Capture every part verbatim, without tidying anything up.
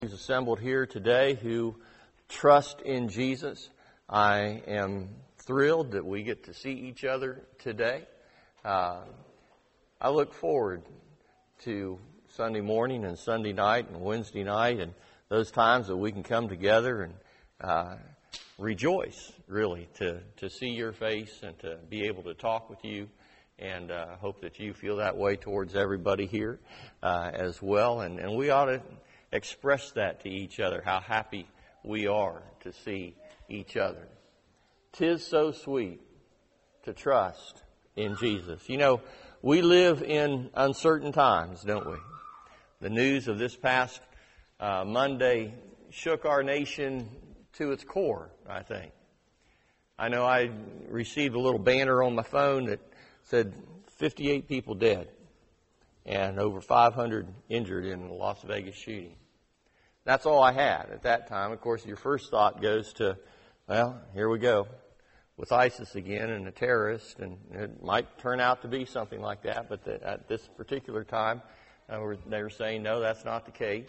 Who's assembled here today who trust in Jesus. I am thrilled that we get to see each other today. Uh, I look forward to Sunday morning and Sunday night and Wednesday night and those times that we can come together and uh, rejoice, really, to, to see your face and to be able to talk with you. And I uh, hope that you feel that way towards everybody here uh, as well. And, and we ought to express that to each other, how happy we are to see each other. 'Tis so sweet to trust in Jesus. You know, we live in uncertain times, don't we? The news of this past uh, Monday shook our nation to its core, I think. I know I received a little banner on my phone that said fifty-eight people dead and over five hundred injured in the Las Vegas shooting. That's all I had at that time. Of course, your first thought goes to, well, here we go with ISIS again and a terrorist, and it might turn out to be something like that, but the, at this particular time, uh, they were saying, no, that's not the case.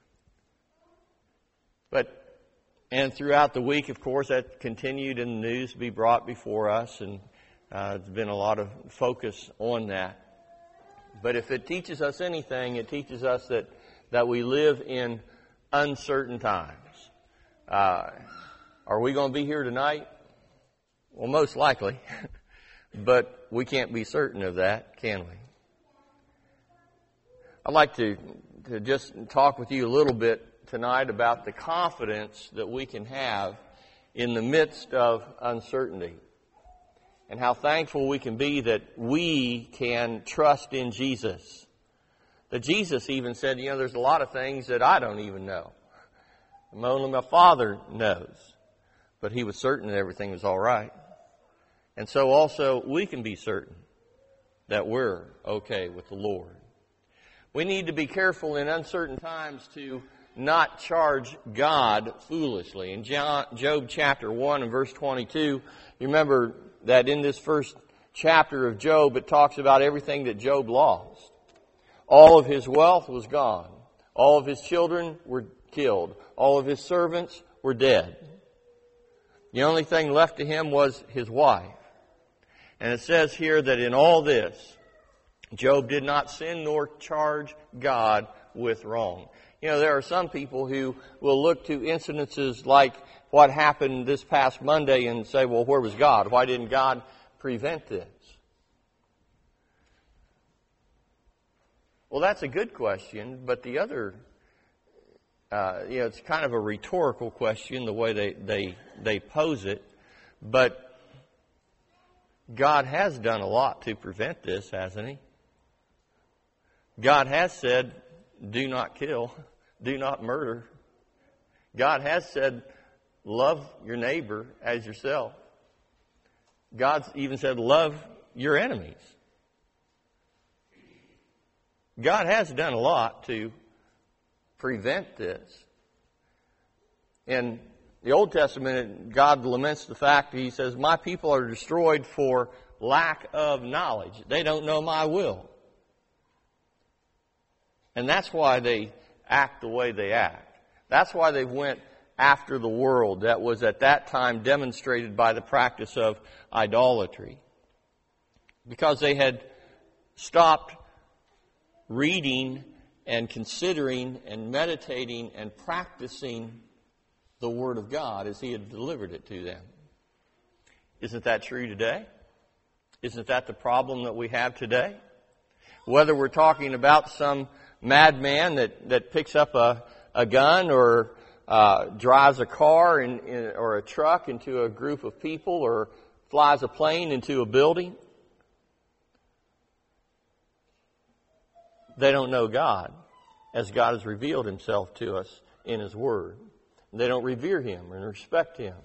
But, and throughout the week, of course, that continued in the news to be brought before us, and uh, there's been a lot of focus on that. But if it teaches us anything, it teaches us that, that we live in uncertain times. Uh, are we going to be here tonight? Well, most likely. But we can't be certain of that, can we? I'd like to, to just talk with you a little bit tonight about the confidence that we can have in the midst of uncertainty. And how thankful we can be that we can trust in Jesus. That Jesus even said, you know, there's a lot of things that I don't even know. Only my Father knows. But He was certain that everything was all right. And so also we can be certain that we're okay with the Lord. We need to be careful in uncertain times to not charge God foolishly. In Job chapter one and verse twenty-two, you remember that in this first chapter of Job, it talks about everything that Job lost. All of his wealth was gone. All of his children were killed. All of his servants were dead. The only thing left to him was his wife. And it says here that in all this, Job did not sin nor charge God with wrong. You know, there are some people who will look to incidences like what happened this past Monday and say, well, where was God? Why didn't God prevent this? Well, that's a good question, but the other, uh, you know, it's kind of a rhetorical question, the way they, they, they pose it. But God has done a lot to prevent this, hasn't He? God has said, do not kill, do not murder. God has said, love your neighbor as yourself. God's even said, love your enemies. God has done a lot to prevent this. In the Old Testament, God laments the fact that He says, my people are destroyed for lack of knowledge. They don't know my will. And that's why they act the way they act. That's why they went after the world that was at that time demonstrated by the practice of idolatry. Because they had stopped reading and considering and meditating and practicing the Word of God as He had delivered it to them. Isn't that true today? Isn't that the problem that we have today? Whether we're talking about some madman that, that picks up a, a gun or uh, drives a car in, in, or a truck into a group of people or flies a plane into a building, they don't know God as God has revealed Himself to us in His Word. They don't revere Him and respect Him.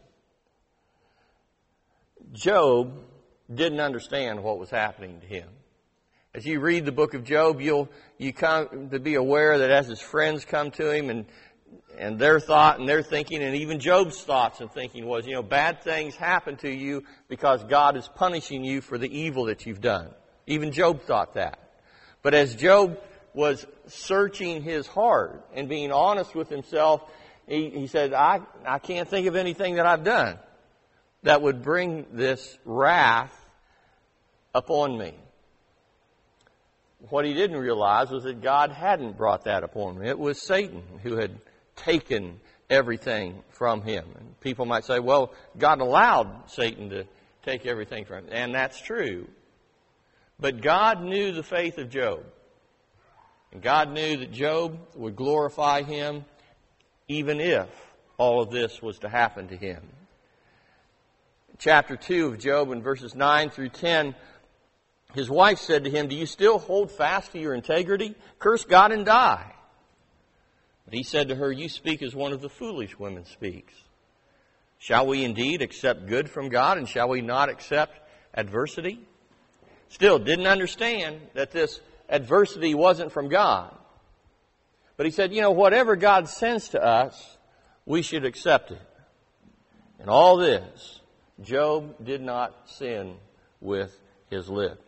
Job didn't understand what was happening to him. As you read the book of Job, you'll you come to be aware that as his friends come to him and and their thought and their thinking and even Job's thoughts and thinking was, you know, bad things happen to you because God is punishing you for the evil that you've done. Even Job thought that. But as Job was searching his heart and being honest with himself, he, he said, I, I can't think of anything that I've done that would bring this wrath upon me. What he didn't realize was that God hadn't brought that upon him. It was Satan who had taken everything from him. And people might say, well, God allowed Satan to take everything from him. And that's true. But God knew the faith of Job. And God knew that Job would glorify him even if all of this was to happen to him. Chapter two of Job, in verses nine through ten, his wife said to him, do you still hold fast to your integrity? Curse God and die. But he said to her, you speak as one of the foolish women speaks. Shall we indeed accept good from God, and shall we not accept adversity? Still didn't understand that this adversity wasn't from God. But he said, you know, whatever God sends to us, we should accept it. And all this, Job did not sin with his lips.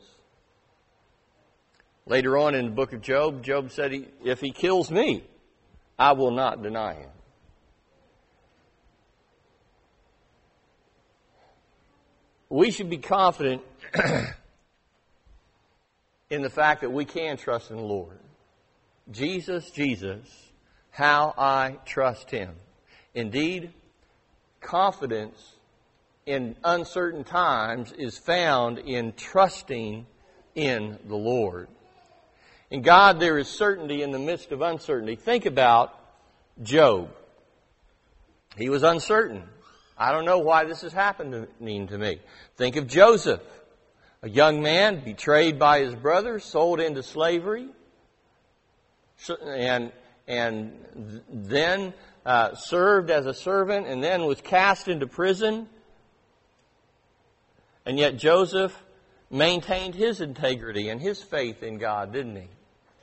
Later on in the book of Job, Job said, if he kills me, I will not deny him. We should be confident in the fact that we can trust in the Lord. Jesus, Jesus, how I trust Him. Indeed, confidence in uncertain times is found in trusting in the Lord. In God, there is certainty in the midst of uncertainty. Think about Job. He was uncertain. I don't know why this is happening to me. Think of Joseph, a young man betrayed by his brothers, sold into slavery, and and then uh, served as a servant, and then was cast into prison. And yet Joseph maintained his integrity and his faith in God, didn't he?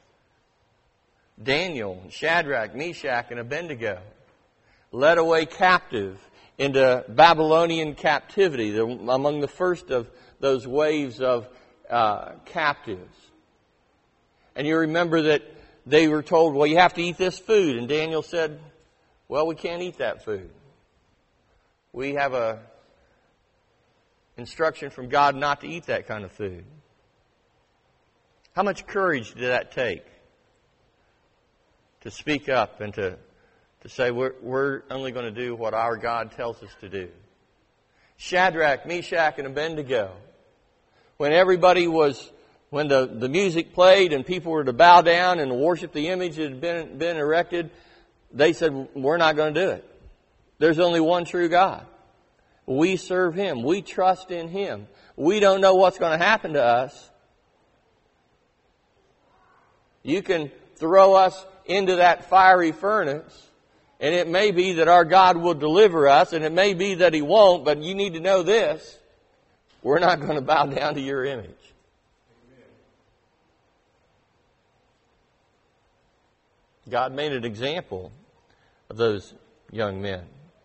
Daniel, Shadrach, Meshach, and Abednego led away captive into Babylonian captivity, the, among the first of those waves of uh, captives. And you remember that they were told, well, you have to eat this food. And Daniel said, well, we can't eat that food. We have a instruction from God not to eat that kind of food. How much courage did that take? To speak up and to, to say, we're, we're only going to do what our God tells us to do. Shadrach, Meshach, and Abednego, when everybody was, when the, the music played and people were to bow down and worship the image that had been, been erected, they said, we're not going to do it. There's only one true God. We serve Him. We trust in Him. We don't know what's going to happen to us. You can throw us into that fiery furnace, and it may be that our God will deliver us, and it may be that He won't, but you need to know this. We're not going to bow down to your image. Amen. God made an example of those young men.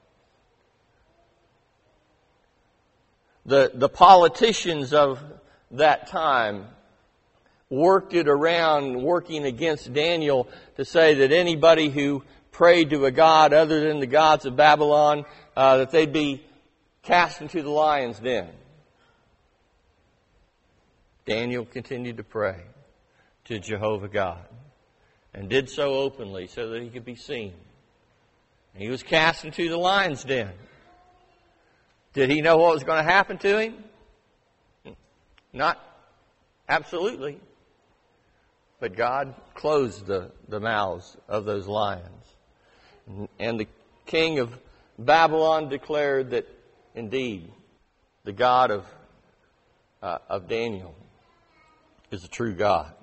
The, the politicians of that time worked it around, working against Daniel to say that anybody who prayed to a god other than the gods of Babylon, uh, that they'd be cast into the lion's den. Daniel continued to pray to Jehovah God and did so openly so that he could be seen. And he was cast into the lion's den. Did he know what was going to happen to him? Not absolutely. But God closed the, the mouths of those lions. And the king of Babylon declared that indeed the God of, uh, of Daniel is a true God.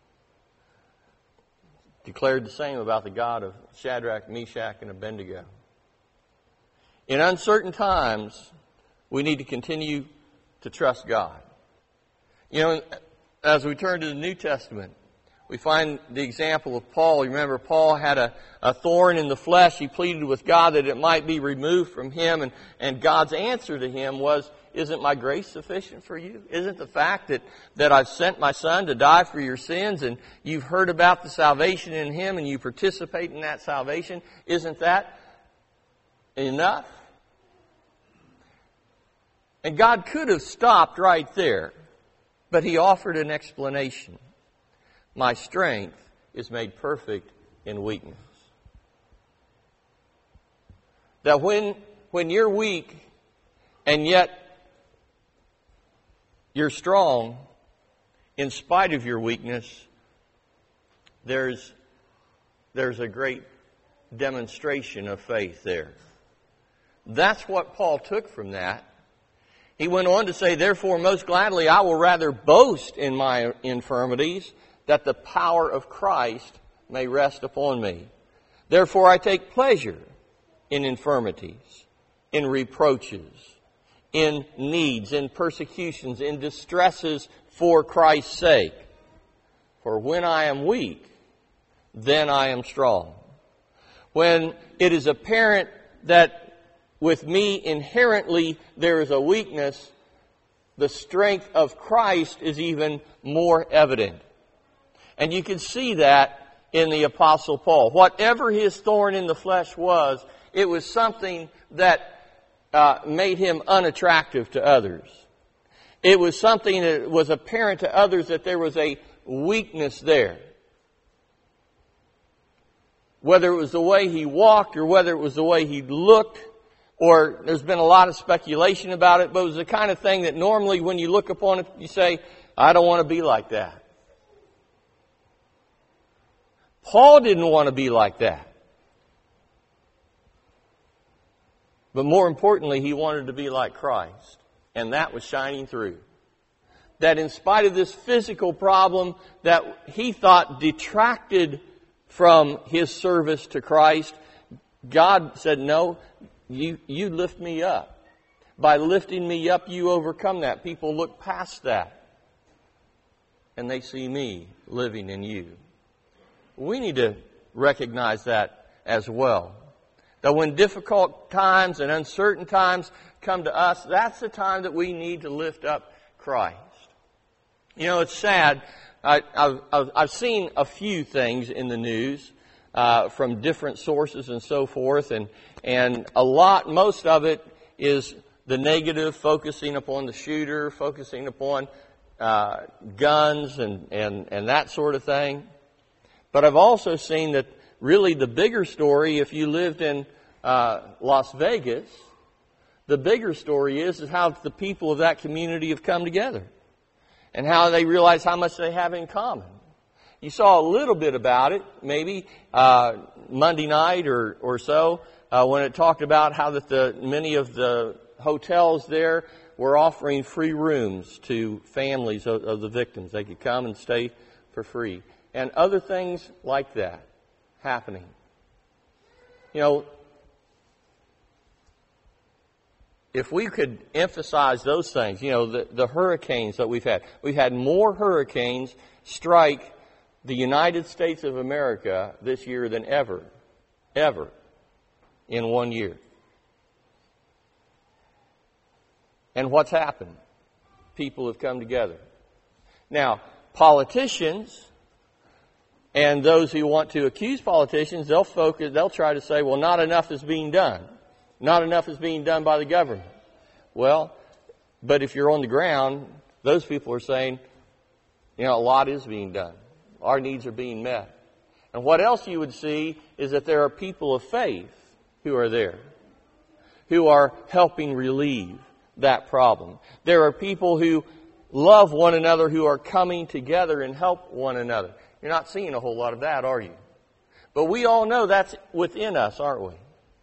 Declared the same about the God of Shadrach, Meshach, and Abednego. In uncertain times, we need to continue to trust God. You know, as we turn to the New Testament, We find the example of Paul. You remember Paul had a, a thorn in the flesh. He pleaded with God that it might be removed from him. And, and God's answer to him was, isn't my grace sufficient for you? Isn't the fact that, that I've sent my Son to die for your sins and you've heard about the salvation in Him and you participate in that salvation, isn't that enough? And God could have stopped right there, but He offered an explanation. My strength is made perfect in weakness. That when, when you're weak and yet you're strong, in spite of your weakness, there's, there's a great demonstration of faith there. That's what Paul took from that. He went on to say, therefore, most gladly I will rather boast in my infirmities, that the power of Christ may rest upon me. Therefore I take pleasure in infirmities, in reproaches, in needs, in persecutions, in distresses for Christ's sake. For when I am weak, then I am strong. When it is apparent that with me inherently there is a weakness, the strength of Christ is even more evident. And you can see that in the Apostle Paul. Whatever his thorn in the flesh was, it was something that uh, made him unattractive to others. It was something that was apparent to others that there was a weakness there. Whether it was the way he walked or whether it was the way he looked, or there's been a lot of speculation about it, but it was the kind of thing that normally when you look upon it, you say, I don't want to be like that. Paul didn't want to be like that. But more importantly, he wanted to be like Christ. And that was shining through. That in spite of this physical problem that he thought detracted from his service to Christ, God said, no, you, you lift me up. By lifting me up, you overcome that. People look past that. And they see me living in you. We need to recognize that as well. That when difficult times and uncertain times come to us, that's the time that we need to lift up Christ. You know, it's sad. I, I've, I've seen a few things in the news uh, from different sources and so forth, and and a lot, most of it is the negative, focusing upon the shooter, focusing upon uh, guns and, and, and that sort of thing. But I've also seen that really the bigger story, if you lived in uh, Las Vegas, the bigger story is, is how the people of that community have come together and how they realize how much they have in common. You saw a little bit about it, maybe uh, Monday night or, or so, uh, when it talked about how that the many of the hotels there were offering free rooms to families of, of the victims. They could come and stay for free. And other things like that happening. You know, if we could emphasize those things, you know, the, the hurricanes that we've had. We've had more hurricanes strike the United States of America this year than ever, ever in one year. And what's happened? People have come together. Now, politicians and those who want to accuse politicians, they'll focus, they'll try to say, well, not enough is being done. Not enough is being done by the government. Well, but if you're on the ground, those people are saying, you know, a lot is being done. Our needs are being met. And what else you would see is that there are people of faith who are there, who are helping relieve that problem. There are people who love one another, who are coming together and help one another. You're not seeing a whole lot of that, are you? But we all know that's within us, aren't we?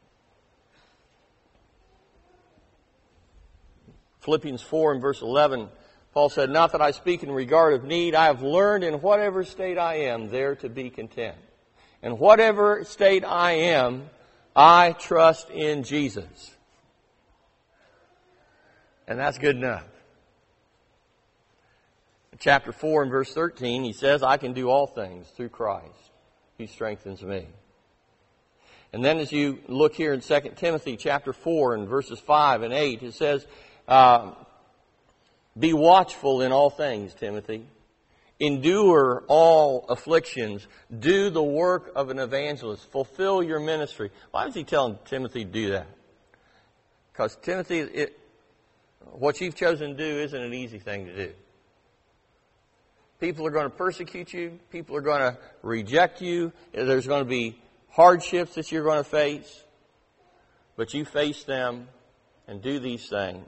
Philippians four and verse eleven, Paul said, not that I speak in regard of need, I have learned in whatever state I am there to be content. In whatever state I am, I trust in Jesus. And that's good enough. chapter four and verse thirteen, he says, I can do all things through Christ. He strengthens me. And then as you look here in Second Timothy chapter four and verses five and eight, it says, uh, be watchful in all things, Timothy. Endure all afflictions. Do the work of an evangelist. Fulfill your ministry. Why is he telling Timothy to do that? Because Timothy, it, what you've chosen to do isn't an easy thing to do. People are going to persecute you. People are going to reject you. There's going to be hardships that you're going to face. But you face them and do these things.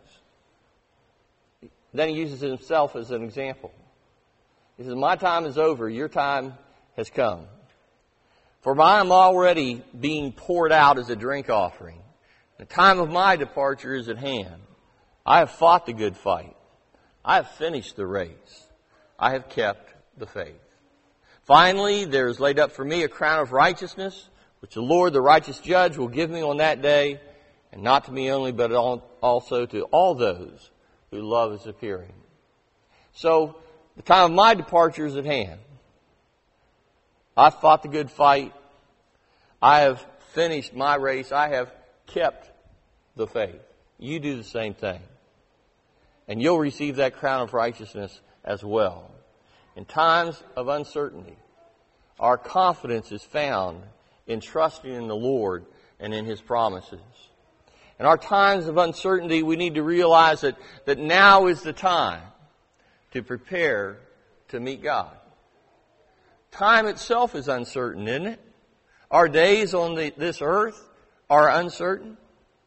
Then he uses himself as an example. He says, my time is over. Your time has come. For I am already being poured out as a drink offering. The time of my departure is at hand. I have fought the good fight. I have finished the race. I have kept the faith. Finally, there is laid up for me a crown of righteousness, which the Lord, the righteous judge, will give me on that day, and not to me only, but also to all those who love His appearing. So, the time of my departure is at hand. I've fought the good fight. I have finished my race. I have kept the faith. You do the same thing. And you'll receive that crown of righteousness as well. In times of uncertainty, our confidence is found in trusting in the Lord and in His promises. In our times of uncertainty, we need to realize that, that now is the time to prepare to meet God. Time itself is uncertain, isn't it? Our days on the, this earth are uncertain.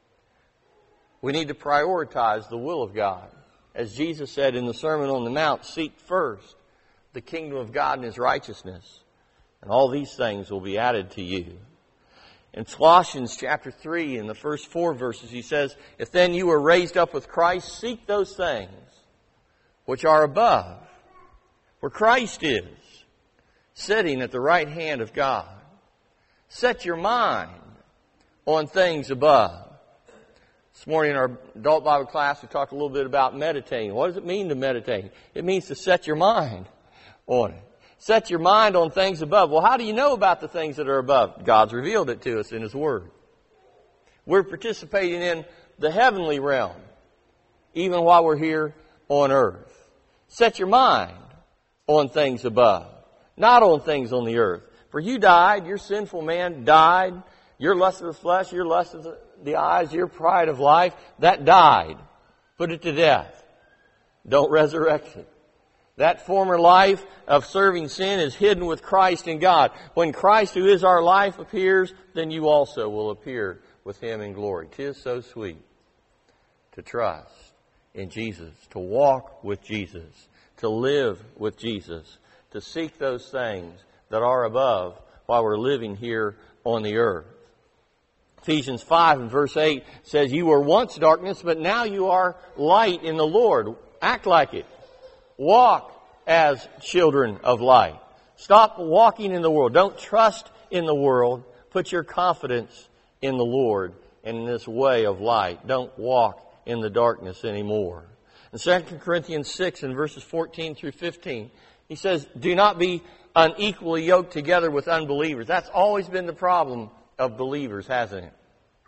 We need to prioritize the will of God. As Jesus said in the Sermon on the Mount, seek first the kingdom of God and His righteousness, and all these things will be added to you. In Colossians chapter three, in the first four verses, he says, if then you were raised up with Christ, seek those things which are above, where Christ is, sitting at the right hand of God. Set your mind on things above. This morning in our adult Bible class, we talked a little bit about meditating. What does it mean to meditate? It means to set your mind on it. Set your mind on things above. Well, how do you know about the things that are above? God's revealed it to us in His Word. We're participating in the heavenly realm, even while we're here on earth. Set your mind on things above, not on things on the earth. For you died, your sinful man died, your lust of the flesh, your lust of the eyes, your pride of life, that died. Put it to death. Don't resurrect it. That former life of serving sin is hidden with Christ in God. When Christ, who is our life, appears, then you also will appear with Him in glory. 'Tis so sweet to trust in Jesus, to walk with Jesus, to live with Jesus, to seek those things that are above while we're living here on the earth. Ephesians five and verse eight says, you were once darkness, but now you are light in the Lord. Act like it. Walk as children of light. Stop walking in the world. Don't trust in the world. Put your confidence in the Lord and in this way of light. Don't walk in the darkness anymore. In Second Corinthians six and verses fourteen through fifteen, he says, do not be unequally yoked together with unbelievers. That's always been the problem of believers, hasn't it?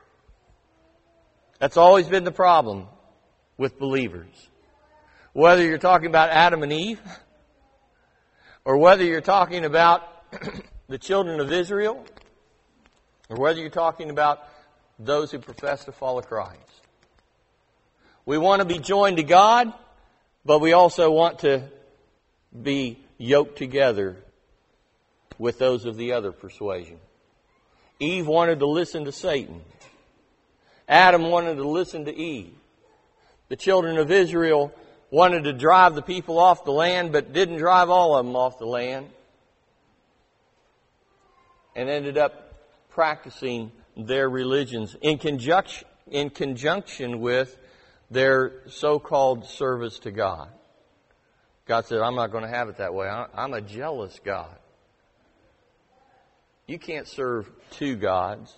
That's always been the problem with believers. Whether you're talking about Adam and Eve, or whether you're talking about the children of Israel, or whether you're talking about those who profess to follow Christ. We want to be joined to God, but we also want to be yoked together with those of the other persuasion. Eve wanted to listen to Satan. Adam wanted to listen to Eve. The children of Israel wanted to drive the people off the land, but didn't drive all of them off the land. And ended up practicing their religions in conjunction, in conjunction with their so-called service to God. God said, I'm not going to have it that way. I'm a jealous God. You can't serve two gods.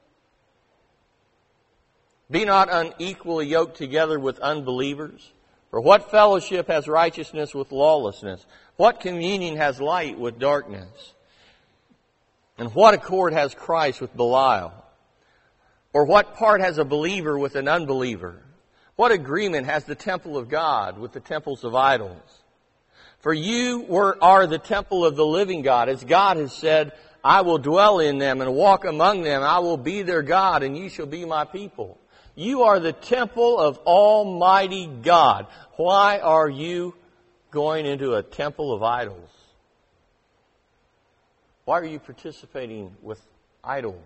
Be not unequally yoked together with unbelievers. For what fellowship has righteousness with lawlessness? What communion has light with darkness? And what accord has Christ with Belial? Or what part has a believer with an unbeliever? What agreement has the temple of God with the temples of idols? For you were, are the temple of the living God, as God has said, I will dwell in them and walk among them. I will be their God, and you shall be my people. You are the temple of Almighty God. Why are you going into a temple of idols? Why are you participating with idols?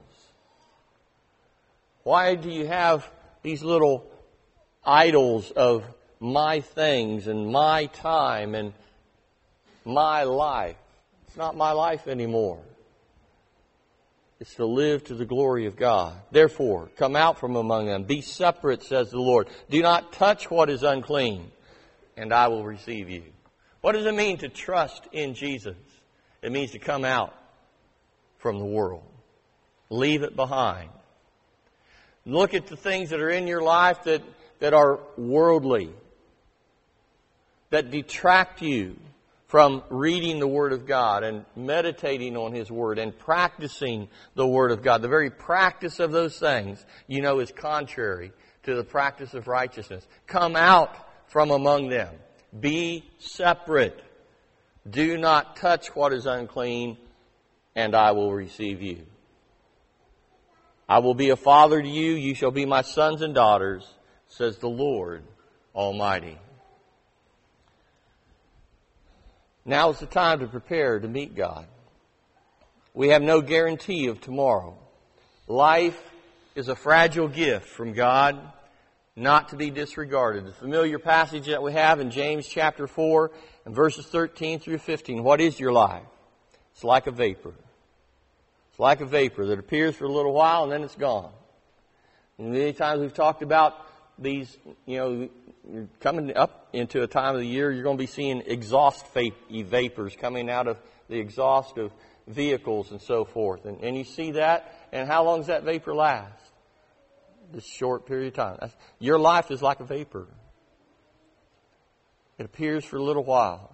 Why do you have these little idols of my things and my time and my life? It's not my life anymore. It's to live to the glory of God. Therefore, come out from among them. Be separate, says the Lord. Do not touch what is unclean, and I will receive you. What does it mean to trust in Jesus? It means to come out from the world. Leave it behind. Look at the things that are in your life that, that are worldly, that detract you from reading the Word of God and meditating on His Word and practicing the Word of God. The very practice of those things, you know, is contrary to the practice of righteousness. Come out from among them. Be separate. Do not touch what is unclean, and I will receive you. I will be a father to you. You shall be my sons and daughters, says the Lord Almighty. Now is the time to prepare to meet God. We have no guarantee of tomorrow. Life is a fragile gift from God, not to be disregarded. The familiar passage that we have in James chapter four and verses thirteen through fifteen. What is your life? It's like a vapor. It's like a vapor that appears for a little while and then it's gone. And many times we've talked about these, you know, you're coming up into a time of the year, you're going to be seeing exhaust vapors coming out of the exhaust of vehicles and so forth. And, and you see that, and how long does that vapor last? This short period of time. That's, your life is like a vapor. It appears for a little while.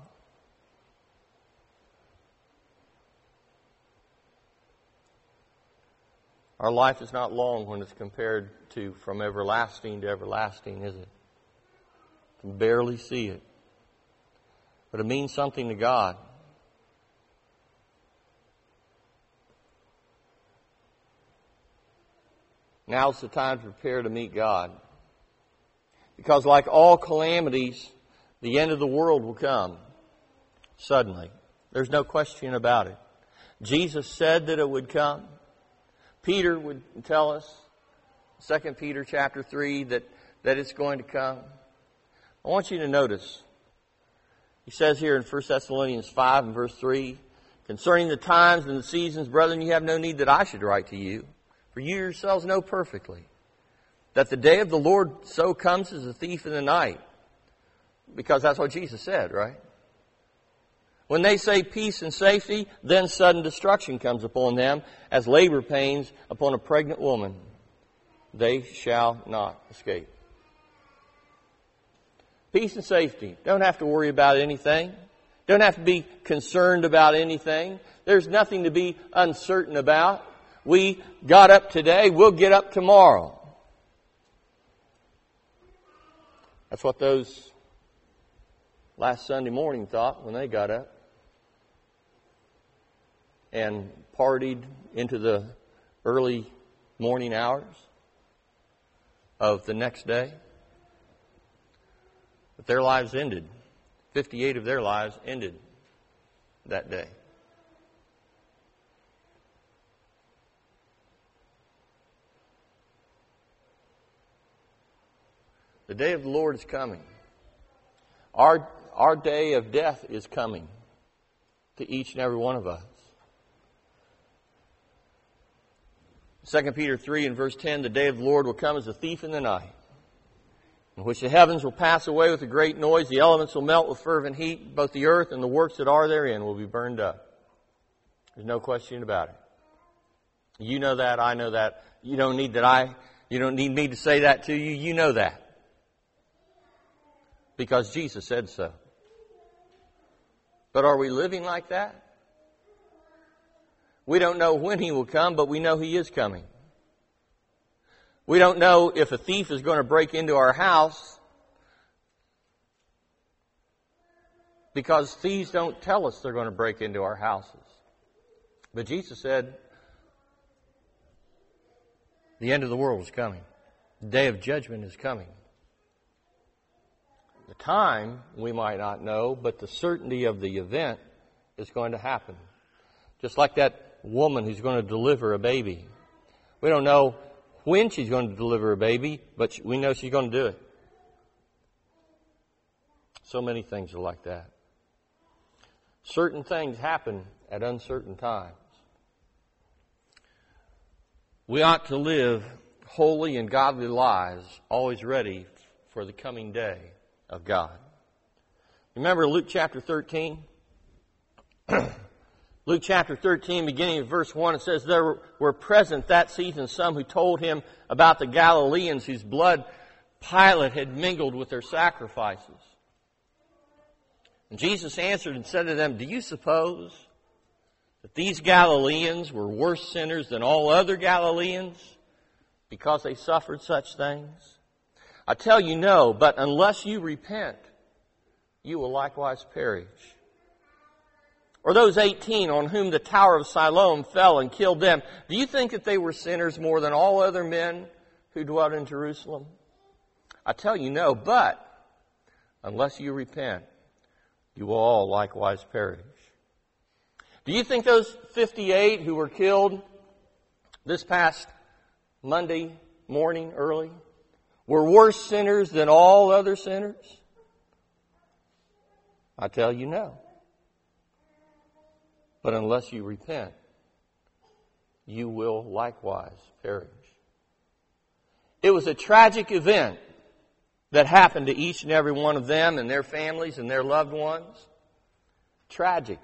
Our life is not long when it's compared to from everlasting to everlasting, is it? You can barely see it. But it means something to God. Now's the time to prepare to meet God. Because like all calamities, the end of the world will come suddenly. There's no question about it. Jesus said that it would come. Peter would tell us, Second Peter chapter three, that, that it's going to come. I want you to notice, he says here in First Thessalonians five and verse three, concerning the times and the seasons, brethren, you have no need that I should write to you, for you yourselves know perfectly that the day of the Lord so comes as a thief in the night. Because that's what Jesus said, right? When they say peace and safety, then sudden destruction comes upon them as labor pains upon a pregnant woman. They shall not escape. Peace and safety. Don't have to worry about anything. Don't have to be concerned about anything. There's nothing to be uncertain about. We got up today, we'll get up tomorrow. That's what those last Sunday morning thought when they got up and partied into the early morning hours of the next day. But their lives ended. fifty-eight of their lives ended that day. The day of the Lord is coming. Our, our day of death is coming to each and every one of us. Second Peter three and verse ten, the day of the Lord will come as a thief in the night, in which the heavens will pass away with a great noise, the elements will melt with fervent heat, both the earth and the works that are therein will be burned up. There's no question about it. You know that, I know that. You don't need that I, you don't need me to say that to you. You know that. because Jesus said so. But are we living like that? We don't know when He will come, but we know He is coming. We don't know if a thief is going to break into our house, because thieves don't tell us they're going to break into our houses. But Jesus said the end of the world is coming. The day of judgment is coming. The time we might not know, but the certainty of the event is going to happen. Just like that woman who's going to deliver a baby. We don't know when she's going to deliver a baby, but we know she's going to do it. So many things are like that. Certain things happen at uncertain times. We ought to live holy and godly lives, always ready for the coming day of God. Remember Luke chapter thirteen? Luke chapter thirteen, beginning of verse one, it says, there were present that season some who told him about the Galileans whose blood Pilate had mingled with their sacrifices. And Jesus answered and said to them, do you suppose that these Galileans were worse sinners than all other Galileans because they suffered such things? I tell you no, but unless you repent, you will likewise perish. Or those eighteen on whom the tower of Siloam fell and killed them, do you think that they were sinners more than all other men who dwelt in Jerusalem? I tell you no, but unless you repent, you will all likewise perish. Do you think those fifty-eight who were killed this past Monday morning early were worse sinners than all other sinners? I tell you no. But unless you repent, you will likewise perish. It was a tragic event that happened to each and every one of them and their families and their loved ones. Tragic.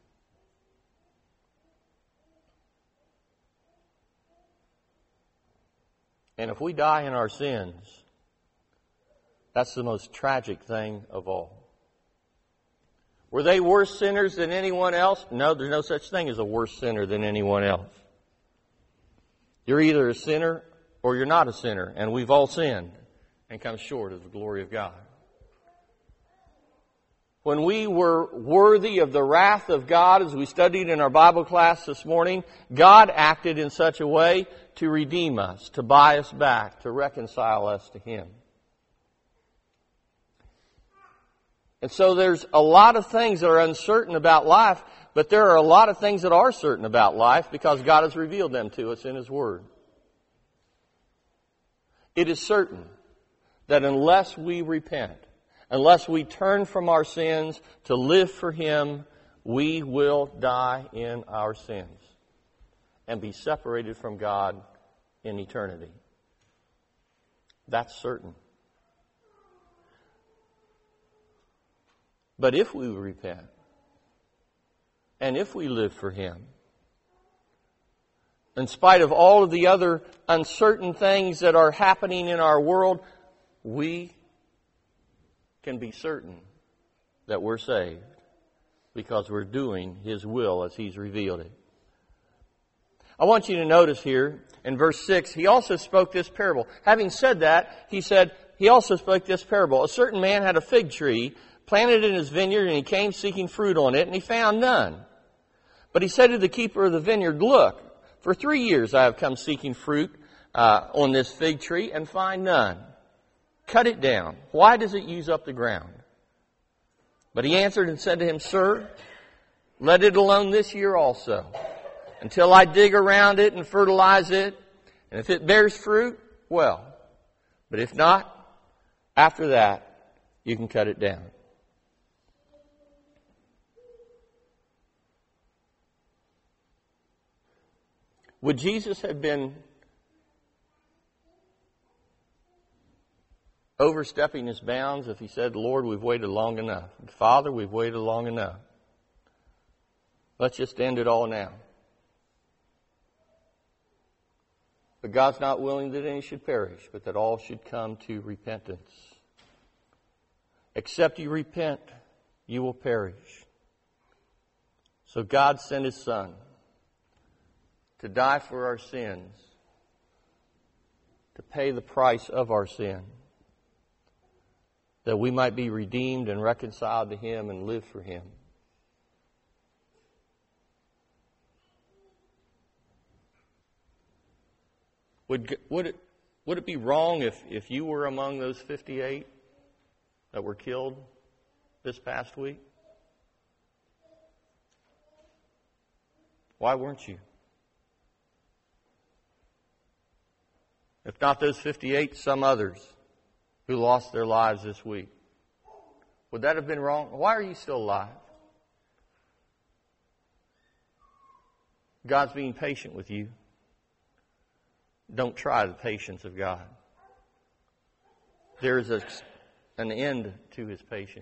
And if we die in our sins, that's the most tragic thing of all. Were they worse sinners than anyone else? No, there's no such thing as a worse sinner than anyone else. You're either a sinner or you're not a sinner, and we've all sinned and come short of the glory of God. When we were worthy of the wrath of God, as we studied in our Bible class this morning, God acted in such a way to redeem us, to buy us back, to reconcile us to Him. And so there's a lot of things that are uncertain about life, but there are a lot of things that are certain about life because God has revealed them to us in His Word. It is certain that unless we repent, unless we turn from our sins to live for Him, we will die in our sins and be separated from God in eternity. That's certain. But if we repent, and if we live for Him, in spite of all of the other uncertain things that are happening in our world, we can be certain that we're saved because we're doing His will as He's revealed it. I want you to notice here in verse six, He also spoke this parable. Having said that, He said, He also spoke this parable. A certain man had a fig tree planted in his vineyard, and he came seeking fruit on it, and he found none. But he said to the keeper of the vineyard, look, for three years I have come seeking fruit uh, on this fig tree and find none. Cut it down. Why does it use up the ground? But he answered and said to him, Sir, let it alone this year also, until I dig around it and fertilize it. And if it bears fruit, well. But if not, after that, you can cut it down. Would Jesus have been overstepping His bounds if He said, Lord, we've waited long enough. Father, we've waited long enough. Let's just end it all now. But God's not willing that any should perish, but that all should come to repentance. Except you repent, you will perish. So God sent His Son to die for our sins, to pay the price of our sin, that we might be redeemed and reconciled to Him and live for Him. Would, would, it, would it be wrong if, if you were among those fifty-eight that were killed this past week? Why weren't you? If not those fifty-eight, some others who lost their lives this week. Would that have been wrong? Why are you still alive? God's being patient with you. Don't try the patience of God. There is a, an end to His patience.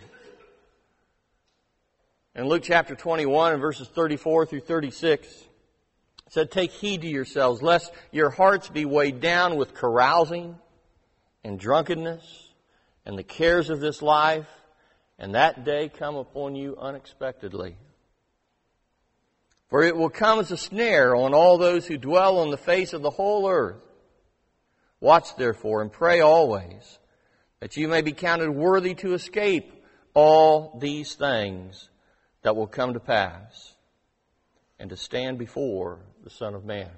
In Luke chapter twenty-one and verses thirty-four through thirty-six, it said, "Take heed to yourselves, lest your hearts be weighed down with carousing and drunkenness and the cares of this life, and that day come upon you unexpectedly. For it will come as a snare on all those who dwell on the face of the whole earth. Watch therefore and pray always, that you may be counted worthy to escape all these things that will come to pass, and to stand before the Son of Man."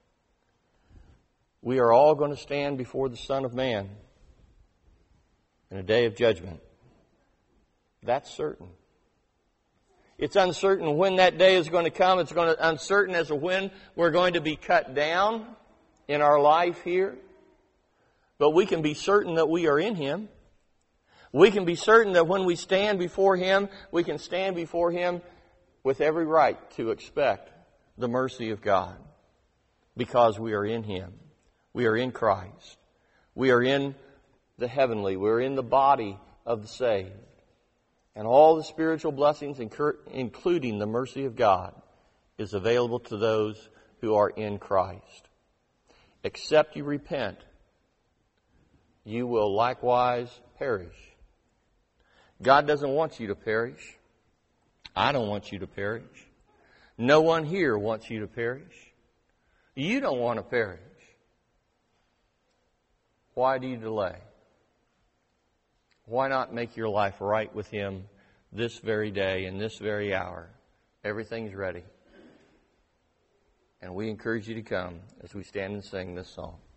We are all going to stand before the Son of Man in a day of judgment. That's certain. It's uncertain when that day is going to come. It's going to uncertain as to when we're going to be cut down in our life here. But we can be certain that we are in Him. We can be certain that when we stand before Him, we can stand before Him with every right to expect the mercy of God, because we are in Him. We are in Christ. We are in the heavenly. We're in the body of the saved. And all the spiritual blessings, including the mercy of God, is available to those who are in Christ. Except you repent, you will likewise perish. God doesn't want you to perish. I don't want you to perish. No one here wants you to perish. You don't want to perish. Why do you delay? Why not make your life right with Him this very day and this very hour? Everything's ready. And we encourage you to come as we stand and sing this song.